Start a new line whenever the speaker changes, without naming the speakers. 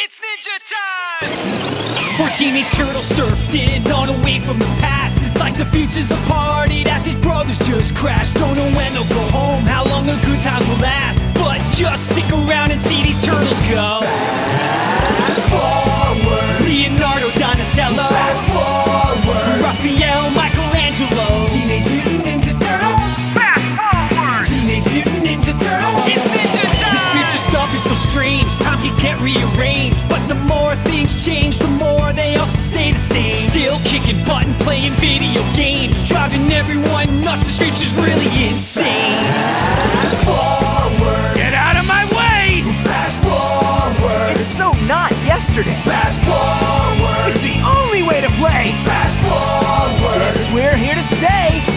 It's ninja time!
4 teenage turtles surfed in on a wave from the past. It's like the future's a party that these brothers just crashed. Don't know when they'll go home, how long the good times will last, but just stick around and see these turtles go. Fast forward. Leonardo, Donatello. Fast forward. Raphael, Michelangelo. Teenage Mutant Ninja Turtles.
Fast forward!
Teenage Mutant Ninja Turtles.
It's ninja time!
This future stuff is so strange, time can get rearranged. But the more things change, the more they also stay the same. Still kicking butt and playing video games, driving everyone nuts, this future's really insane. Fast forward.
Get out of my way!
Fast forward.
It's so not yesterday.
Fast forward.
It's the only way to play.
Fast forward.
Guess we're here to stay.